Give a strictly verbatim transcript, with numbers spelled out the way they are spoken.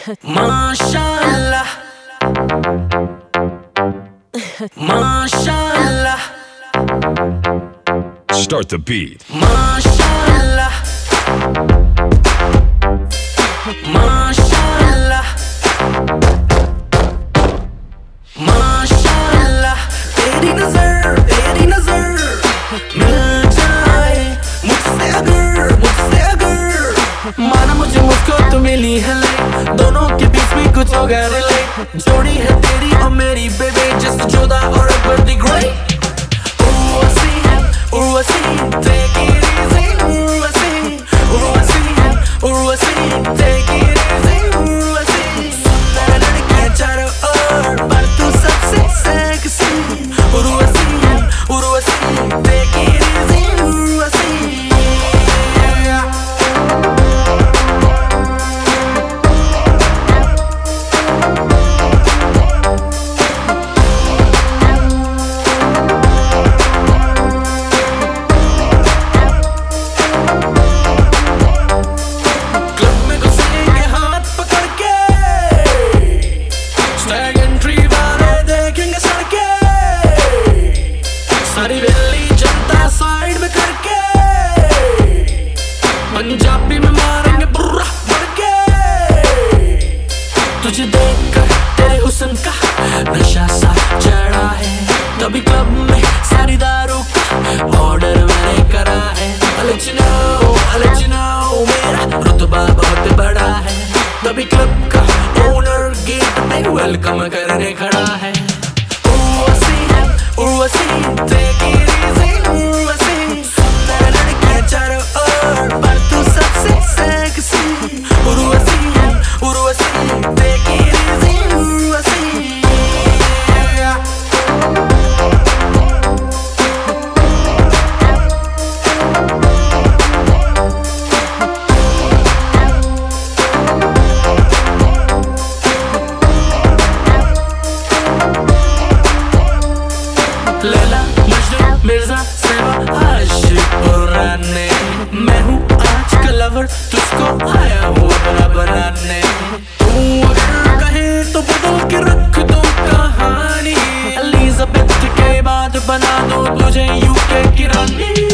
माशाअल्लाह माशाअल्लाह Start the beat. माशाअल्लाह माशाअल्लाह माशाअल्लाह तेरी नजर तेरी नजर मिल जाए मुझसे अगर मुझसे अगर माना मुझे मुझको तो मिली है लाइक दोनों के बीच में कुछ हो गया लाइक जोड़ी है तेरी और मेरी बेबी जस्ट जोधा और Akbar the great Urvashi Urvashi take it easy Urvashi Urvashi Urvashi take it easy Urvashi सुंदर लड़कियां चारों ओर पर तू सबसे sexy Urvashi Urvashi take it easy Urvashi सारी वेली जनता साइड में करके पंजाबी में मारेंगे बुर्रा बढ़ के तुझे देखकर तेरे हुस्न का नशा सा चढ़ा है तभी क्लब में सारी दारू का ऑर्डर मैंने करा है I'll let you know, I'll let you know मेरा रुतबा बहुत बड़ा है तभी क्लब का ओनर गेट पे वेलकम करने खड़ा है Urvashi take it easy Urvashi सुंदर लड़कियां चारों ओर पर तू सबसे sexy Urvashi Urvashi take it easy Urvashi Laila Majnu Mirza सेवा आशिक पुराने मैं हूँ आज का लवर तुझको आया हूँ अपना बनाने तू अगर कहे तो बदल के रख दो कहानी एलिजाबेथ के बाद बना दो तुझे यूके की रानी